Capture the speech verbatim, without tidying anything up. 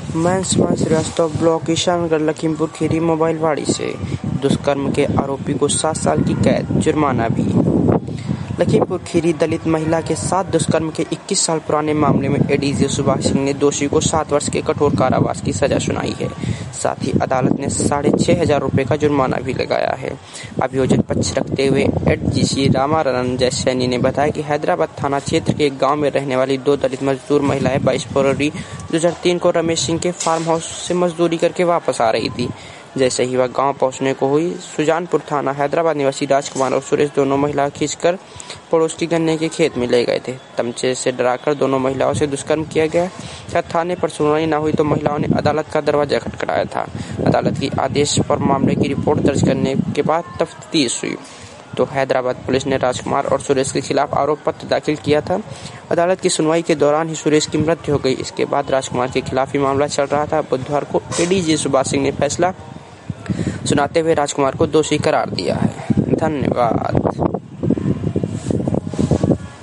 मैं सुमन श्रीवास्तव, ब्लॉक किशनगढ़, लखीमपुर खीरी मोबाइलवाड़ी से। दुष्कर्म के आरोपी को सात साल की कैद, जुर्माना भी। लखीमपुर खीरी दलित महिला के साथ दुष्कर्म के इक्कीस साल पुराने मामले में एडीजी सुभाष सिंह ने दोषी को सात वर्ष के कठोर कारावास की सजा सुनाई है। साथ ही अदालत ने साढ़े छह हजार रुपए का जुर्माना भी लगाया है। अभियोजन पक्ष रखते हुए एडीजी रामारंजन सैनी ने बताया कि हैदराबाद थाना क्षेत्र के एक गांव में रहने वाली दो दलित मजदूर महिलाएं बाईस फरवरी दो हजार तीन को रमेश सिंह के फार्म हाउस से मजदूरी करके वापस आ रही थी। जैसे ही वह गांव पहुंचने को हुई, सुजानपुर थाना हैदराबाद निवासी राजकुमार और सुरेश दोनों महिला खींचकर पड़ोस की गन्ने के खेत में ले गए थे। तमचे से डराकर दोनों महिलाओं से दुष्कर्म किया गया। जब थाने पर सुनवाई न हुई तो महिलाओं ने अदालत का दरवाजा खटखटाया था। अदालत के आदेश पर मामले की रिपोर्ट दर्ज करने के बाद तफ्तीश हुई तो हैदराबाद पुलिस ने राजकुमार और सुरेश के खिलाफ आरोप पत्र दाखिल किया था। अदालत की सुनवाई के दौरान ही सुरेश की मृत्यु हो गई। इसके बाद राजकुमार के खिलाफ ही मामला चल रहा था। बुधवार को एडीजी सुभाष सिंह ने फैसला सुनाते हुए राजकुमार को दोषी करार दिया है। धन्यवाद।